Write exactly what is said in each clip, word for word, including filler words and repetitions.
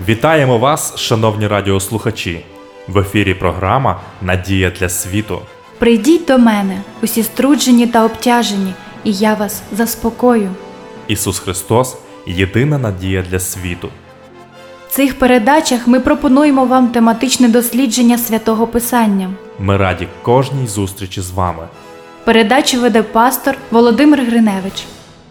Вітаємо вас, шановні радіослухачі! В ефірі програма «Надія для світу». Прийдіть до мене, усі струджені та обтяжені, і я вас заспокою. Ісус Христос – єдина надія для світу. В цих передачах ми пропонуємо вам тематичне дослідження Святого Писання. Ми раді кожній зустрічі з вами. Передачу веде пастор Володимир Гриневич.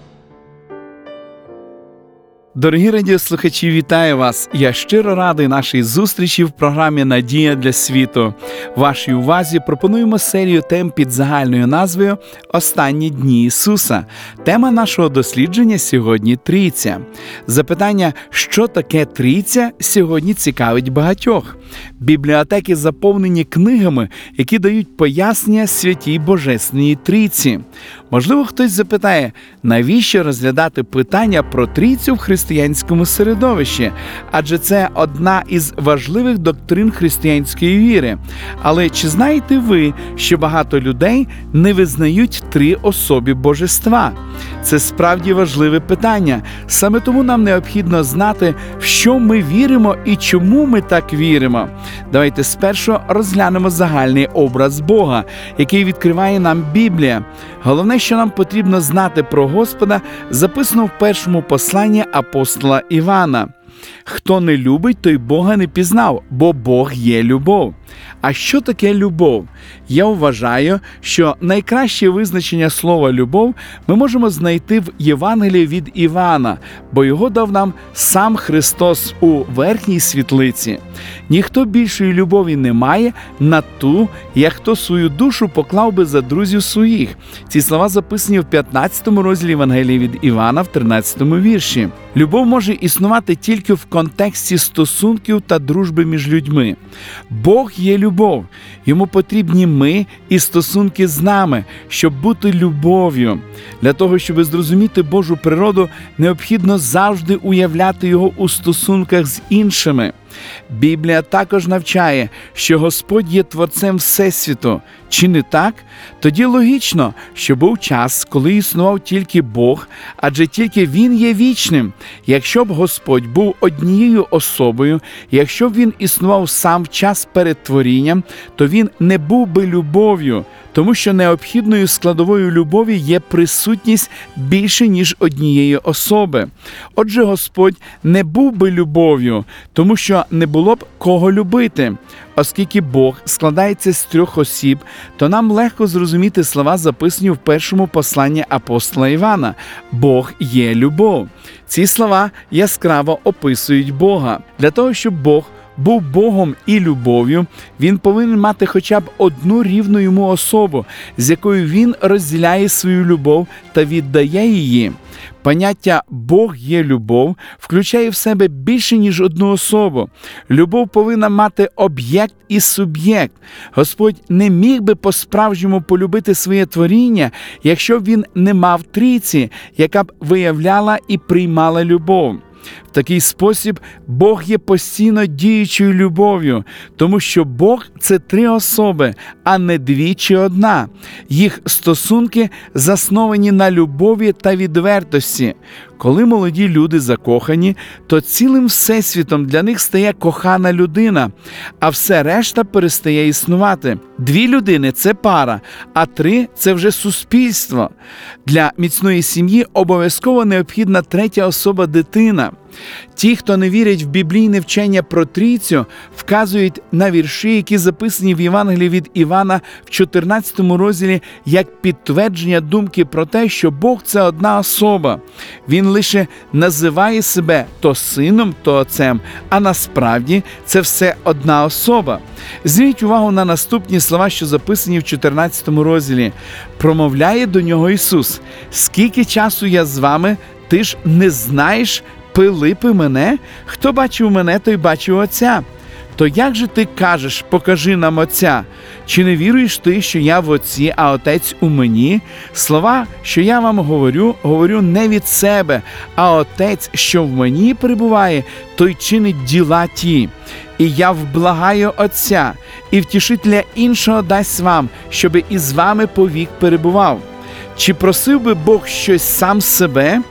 Дорогі радіослухачі, вітаю вас! Я щиро радий нашій зустрічі в програмі «Надія для світу». Вашій увазі пропонуємо серію тем під загальною назвою «Останні дні Ісуса». Тема нашого дослідження сьогодні – Трійця. Запитання, що таке Трійця, сьогодні цікавить багатьох. Бібліотеки заповнені книгами, які дають пояснення Святій Божественній Трійці. Можливо, хтось запитає, навіщо розглядати питання про Трійцю в християнському середовищі? Адже це одна із важливих доктрин християнської віри. Але чи знаєте ви, що багато людей не визнають три особи Божества? Це справді важливе питання. Саме тому нам необхідно знати, в що ми віримо і чому ми так віримо. Давайте спершу розглянемо загальний образ Бога, який відкриває нам Біблія. Головне, що нам потрібно знати про Господа, записано в першому посланні апостола Івана. «Хто не любить, той Бога не пізнав, бо Бог є любов». А що таке любов? Я вважаю, що найкраще визначення слова «любов» ми можемо знайти в Євангелії від Івана, бо його дав нам сам Христос у верхній світлиці. Ніхто більшої любові не має на ту, як хто свою душу поклав би за друзів своїх. Ці слова записані в п'ятнадцятому розділі Євангелії від Івана в тринадцятому вірші. Любов може існувати тільки в контексті стосунків та дружби між людьми. Бог є любов. Йому потрібні ми і стосунки з нами, щоб бути любов'ю. Для того, щоб зрозуміти Божу природу, необхідно завжди уявляти його у стосунках з іншими. Біблія також навчає, що Господь є Творцем Всесвіту. Чи не так? Тоді логічно, що був час, коли існував тільки Бог, адже тільки Він є вічним. Якщо б Господь був однією особою, якщо б Він існував сам в час перед творінням, то Він не був би любов'ю, тому що необхідною складовою любові є присутність більше, ніж однієї особи. Отже, Господь не був би любов'ю, тому що не було б кого любити. Оскільки Бог складається з трьох осіб, то нам легко зрозуміти слова, записані в першому посланні апостола Івана. Бог є любов. Ці слова яскраво описують Бога. Для того, щоб Бог був Богом і любов'ю, Він повинен мати хоча б одну рівну йому особу, з якою Він розділяє свою любов та віддає її. Поняття «Бог є любов» включає в себе більше, ніж одну особу. Любов повинна мати об'єкт і суб'єкт. Господь не міг би по-справжньому полюбити своє творіння, якщо б Він не мав трійці, яка б виявляла і приймала любов. В такий спосіб Бог є постійно діючою любов'ю, тому що Бог – це три особи, а не дві чи одна. Їх стосунки засновані на любові та відвертості. Коли молоді люди закохані, то цілим всесвітом для них стає кохана людина, а все решта перестає існувати. Дві людини – це пара, а три – це вже суспільство. Для міцної сім'ї обов'язково необхідна третя особа – дитина. Ті, хто не вірять в біблійне вчення про Трійцю, вказують на вірші, які записані в Євангелії від Івана в чотирнадцятому розділі, як підтвердження думки про те, що Бог – це одна особа. Він лише називає себе то сином, то отцем, а насправді це все одна особа. Зверніть увагу на наступні слова, що записані в чотирнадцятому розділі. Промовляє до нього Ісус: «Скільки часу я з вами, ти ж не знаєш, Пилипе, мене? Хто бачив мене, той бачив Отця. То як же ти кажеш, покажи нам Отця? Чи не віруєш ти, що я в Отці, а Отець у мені? Слова, що я вам говорю, говорю не від себе, а Отець, що в мені перебуває, той чинить діла ті. І я вблагаю Отця, і втішителя іншого дасть вам, щоби із вами повік перебував. Чи просив би Бог щось сам з себе?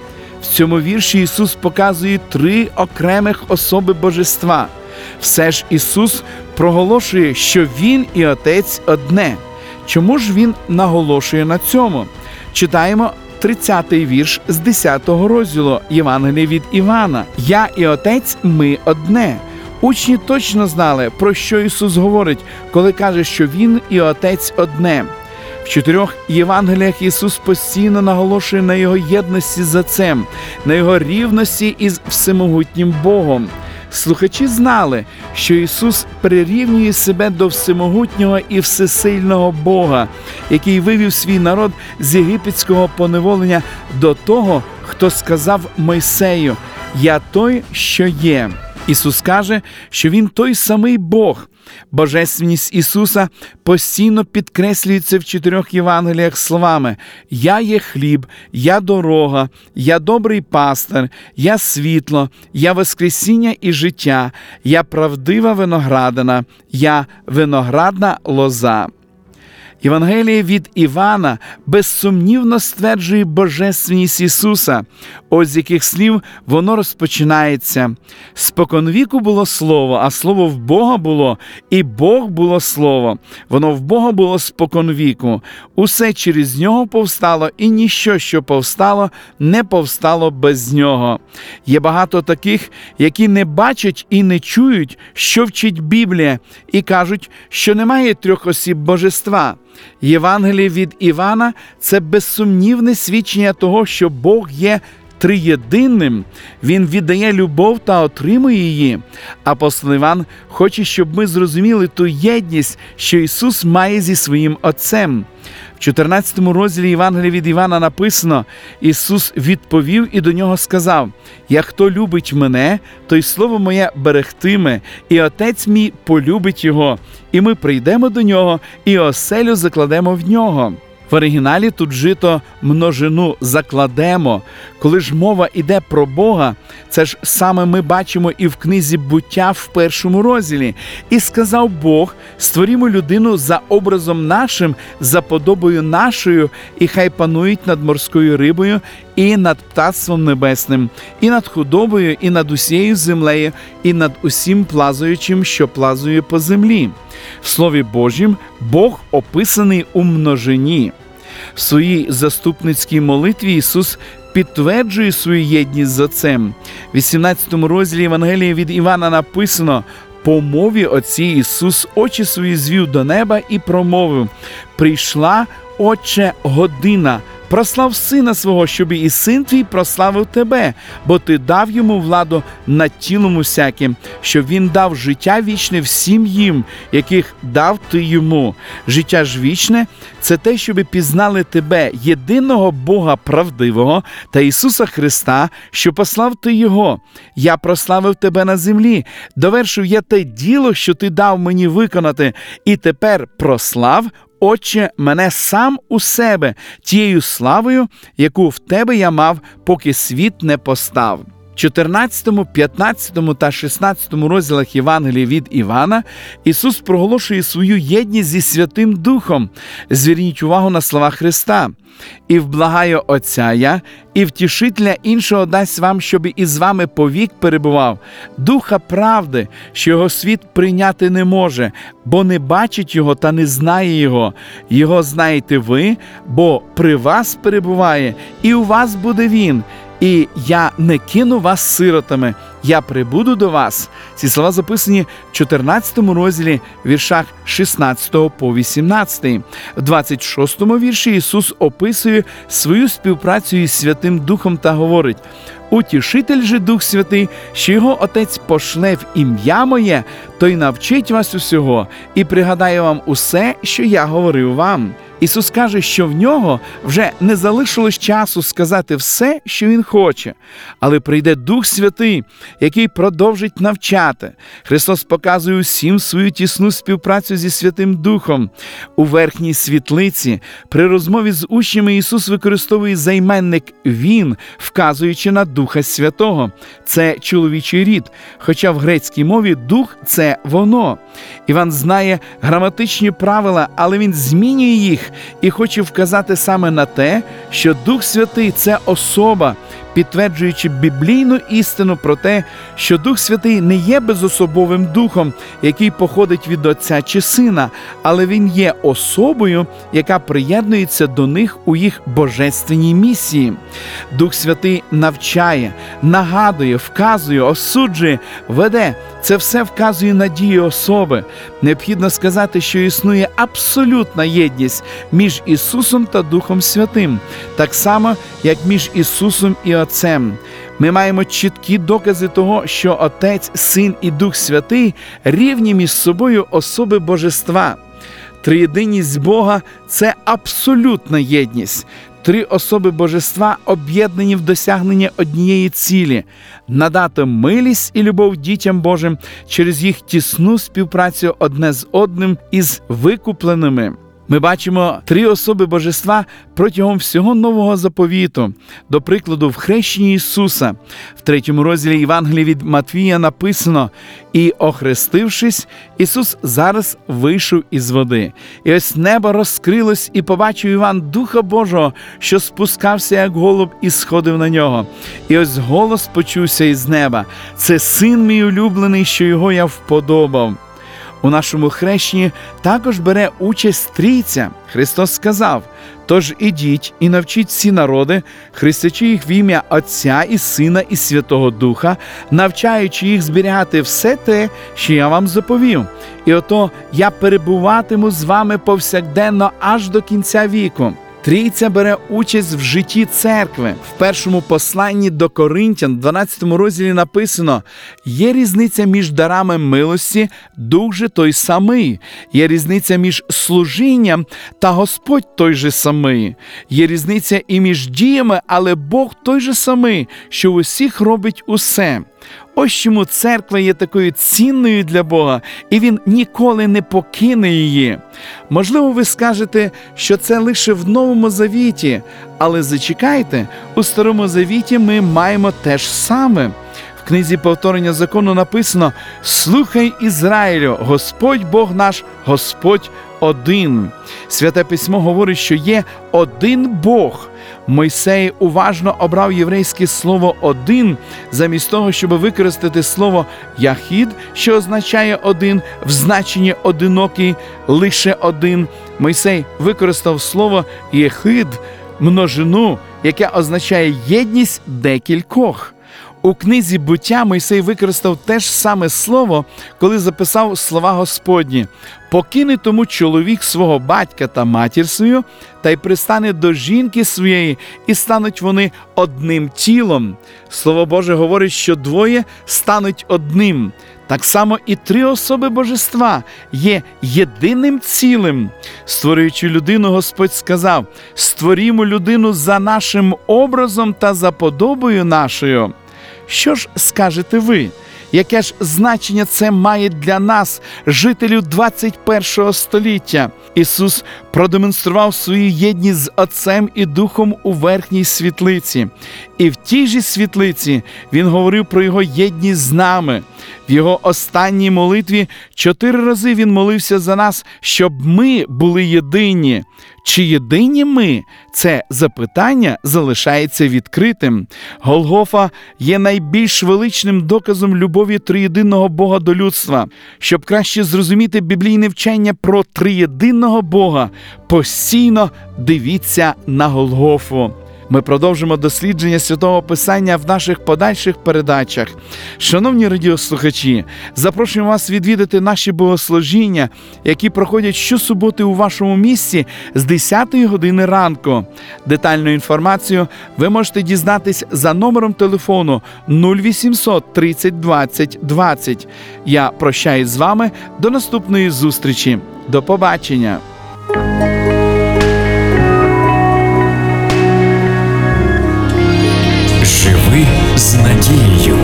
В цьому вірші Ісус показує три окремих особи божества. Все ж Ісус проголошує, що Він і Отець одне. Чому ж Він наголошує на цьому? Читаємо тридцятий вірш з десятого розділу Євангелія від Івана. «Я і Отець, ми одне». Учні точно знали, про що Ісус говорить, коли каже, що Він і Отець одне. В чотирьох Євангеліях Ісус постійно наголошує на Його єдності з Отцем, на Його рівності із всемогутнім Богом. Слухачі знали, що Ісус прирівнює себе до всемогутнього і всесильного Бога, який вивів свій народ з єгипетського поневолення до того, хто сказав Мойсею: «Я той, що є». Ісус каже, що Він той самий Бог. Божественність Ісуса постійно підкреслюється в чотирьох Євангеліях словами: «Я є хліб, я дорога, я добрий пастир, я світло, я воскресіння і життя, я правдива виноградина, я виноградна лоза». Євангеліє від Івана безсумнівно стверджує божественність Ісуса, ось з яких слів воно розпочинається. «Споконвіку було Слово, а Слово в Бога було, і Бог було Слово. Воно в Бога було споконвіку. Усе через Нього повстало, і ніщо, що повстало, не повстало без Нього». Є багато таких, які не бачать і не чують, що вчить Біблія, і кажуть, що немає трьох осіб божества. Євангеліє від Івана – це безсумнівне свідчення того, що Бог є триєдинним, Він віддає любов та отримує її. Апостол Іван хоче, щоб ми зрозуміли ту єдність, що Ісус має зі своїм Отцем. В чотирнадцятому розділі Євангелія від Івана написано: «Ісус відповів і до нього сказав: як хто любить мене, той слово моє берегтиме, і Отець мій полюбить його, і ми прийдемо до нього, і оселю закладемо в нього». В оригіналі тут вжито множину «закладемо». Коли ж мова йде про Бога, це ж саме ми бачимо і в книзі «Буття» в першому розділі. «І сказав Бог: створімо людину за образом нашим, за подобою нашою, і хай панують над морською рибою, і над птацтвом небесним, і над худобою, і над усією землею, і над усім плазуючим, що плазує по землі». В Слові Божім Бог описаний у множині. В своїй заступницькій молитві Ісус підтверджує свою єдність з Отцем. В вісімнадцятому розділі Євангелія від Івана написано: «По мові Отці Ісус очі свої звів до неба і промовив: прийшла, Отче, година. Прослав Сина Свого, щоб і Син Твій прославив Тебе, бо Ти дав Йому владу над тілом усяким, щоб Він дав життя вічне всім їм, яких дав Ти Йому. Життя ж вічне – це те, щоб пізнали Тебе, єдиного Бога правдивого, та Ісуса Христа, що послав Ти Його. Я прославив Тебе на землі, довершив я те діло, що Ти дав мені виконати, і тепер прослав, Отче, мене сам у себе, тією славою, яку в Тебе я мав, поки світ не постав». В чотирнадцятому, п'ятнадцятому та шістнадцятому розділах Євангелія від Івана Ісус проголошує свою єдність зі Святим Духом. Зверніть увагу на слова Христа: «І вблагаю Отця я, і втішителя іншого дасть вам, щоб із вами повік перебував, Духа правди, що його світ прийняти не може, бо не бачить його та не знає його. Його знаєте ви, бо при вас перебуває, і у вас буде він. І я не кину вас сиротами, я прибуду до вас». Ці слова записані в чотирнадцятому розділі, віршах шістнадцятого по вісімнадцятий. В двадцять шостому вірші Ісус описує свою співпрацю із Святим Духом та говорить: «Утішитель же Дух Святий, що його Отець пошле в ім'я моє, той навчить вас усього і пригадає вам усе, що я говорив вам». Ісус каже, що в нього вже не залишилось часу сказати все, що Він хоче, але прийде Дух Святий, який продовжить навчати. Христос показує усім свою тісну співпрацю зі Святим Духом. У верхній світлиці при розмові з учнями Ісус використовує займенник «Він», вказуючи на Духа Святого. Це чоловічий рід, хоча в грецькій мові «дух» – це «воно». Іван знає граматичні правила, але він змінює їх і хоче вказати саме на те, що Дух Святий – це особа, підтверджуючи біблійну істину про те, що Дух Святий не є безособовим духом, який походить від Отця чи Сина, але Він є особою, яка приєднується до них у їх божественній місії. Дух Святий навчає, нагадує, вказує, осуджує, веде. Це все вказує на дію особи. Необхідно сказати, що існує абсолютна єдність між Ісусом та Духом Святим, так само, як між Ісусом і Отцем. Ми маємо чіткі докази того, що Отець, Син і Дух Святий рівні між собою особи Божества. Триєдиність Бога – це абсолютна єдність. Три особи Божества об'єднані в досягненні однієї цілі – надати милість і любов дітям Божим через їх тісну співпрацю одне з одним із викупленими. Ми бачимо три особи Божества протягом всього Нового Заповіту. До прикладу, в хрещенні Ісуса. В третьому розділі Євангелія від Матвія написано: «І, охрестившись, Ісус зараз вийшов із води. І ось небо розкрилось, і побачив Іван Духа Божого, що спускався, як голуб, і сходив на нього. І ось голос почувся із неба: це Син мій улюблений, що його я вподобав». У нашому хрещенні також бере участь Трійця. Христос сказав: «Тож ідіть і навчіть всі народи, хрестячи їх в ім'я Отця і Сина і Святого Духа, навчаючи їх зберігати все те, що я вам заповів. І ото я перебуватиму з вами повсякденно аж до кінця віку». Трійця бере участь в житті церкви. В першому посланні до Коринтян, дванадцятому розділі написано: «Є різниця між дарами милості, Дух же той самий. Є різниця між служінням, та Господь той же самий. Є різниця і між діями, але Бог той же самий, що в усіх робить усе». Ось чому церква є такою цінною для Бога, і Він ніколи не покине її. Можливо, ви скажете, що це лише в Новому Завіті, але зачекайте, у Старому Завіті ми маємо те ж саме. В книзі «Повторення закону» написано: «Слухай, Ізраїлю, Господь Бог наш, Господь один». Святе Письмо говорить, що є один Бог. Мойсей уважно обрав єврейське слово «один», замість того, щоб використати слово «яхід», що означає «один», в значенні «одинокий», «лише один». Мойсей використав слово «єхид», множину, яке означає «єдність декількох». У книзі «Буття» Мойсей використав те ж саме слово, коли записав слова Господні: «Покине тому чоловік свого батька та матір свою, та й пристане до жінки своєї, і стануть вони одним тілом». Слово Боже говорить, що двоє стануть одним. Так само і три особи Божества є єдиним цілим. Створюючи людину, Господь сказав: «Створімо людину за нашим образом та за подобою нашою». Що ж скажете ви? Яке ж значення це має для нас, жителів двадцять першого століття? Ісус продемонстрував свою єдність з Отцем і Духом у верхній світлиці. І в тій же світлиці Він говорив про Його єдність з нами. В Його останній молитві чотири рази Він молився за нас, щоб ми були єдині. Чи єдині ми? Це запитання залишається відкритим. Голгофа є найбільш величним доказом любові триєдиного Бога до людства. Щоб краще зрозуміти біблійне вчення про триєдиного Бога, постійно дивіться на Голгофу. Ми продовжимо дослідження Святого Писання в наших подальших передачах. Шановні радіослухачі, запрошуємо вас відвідати наші богослужіння, які проходять щосуботи у вашому місті з десятої години ранку. Детальну інформацію ви можете дізнатись за номером телефону нуль вісімсот тридцять двадцять двадцять. Я прощаюсь з вами до наступної зустрічі. До побачення! Живи з надією.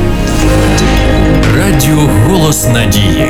Радіо «Голос надії».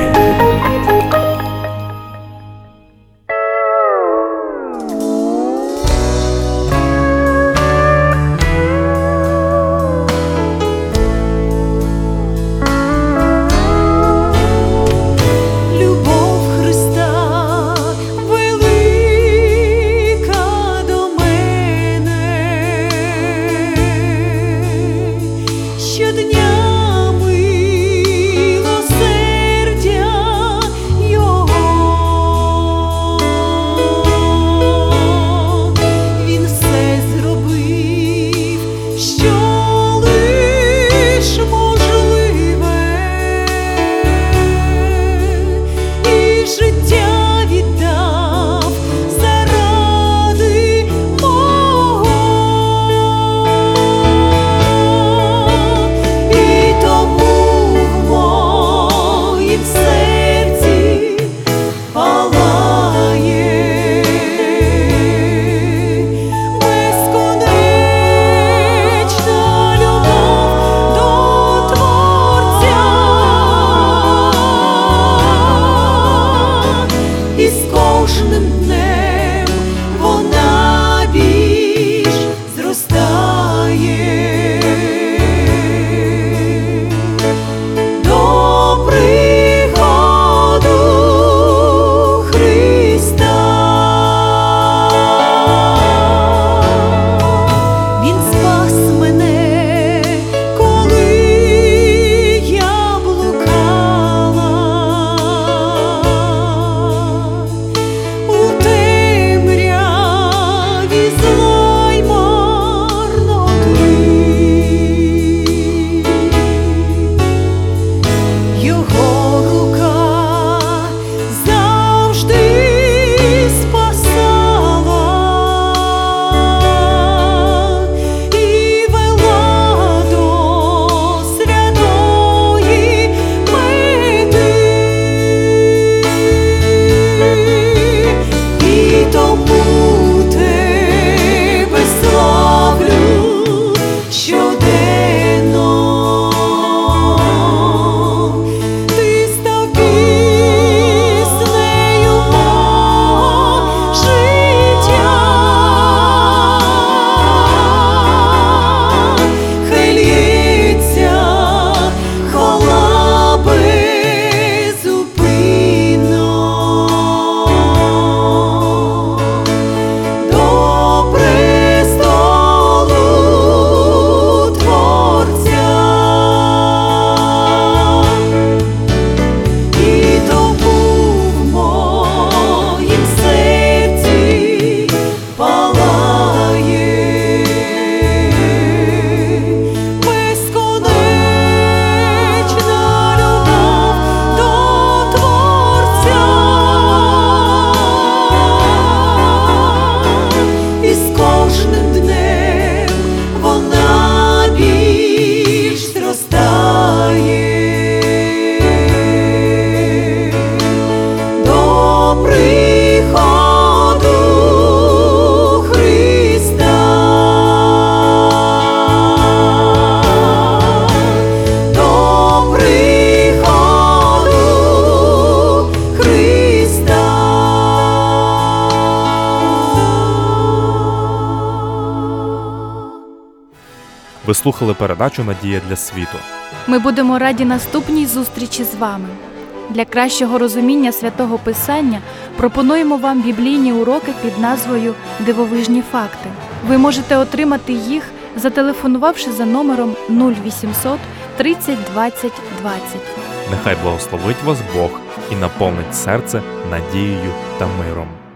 Ви слухали передачу «Надія для світу». Ми будемо раді наступній зустрічі з вами. Для кращого розуміння Святого Писання пропонуємо вам біблійні уроки під назвою «Дивовижні факти». Ви можете отримати їх, зателефонувавши за номером нуль вісімсот тридцять двадцять двадцять. Нехай благословить вас Бог і наповнить серце надією та миром.